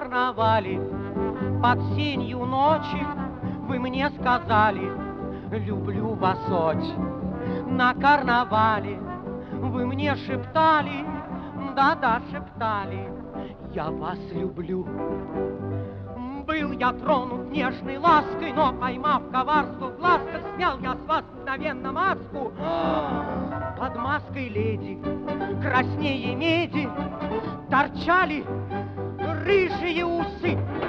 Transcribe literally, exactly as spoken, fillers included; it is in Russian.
карнавале под сенью ночи вы мне сказали: люблю вас очень. На карнавале вы мне шептали, да-да, шептали: я вас люблю. Был я тронут нежной лаской, но, поймав коварство в глазках, снял я с вас мгновенно маску. Под маской леди, краснее меди, торчали рыжие усы.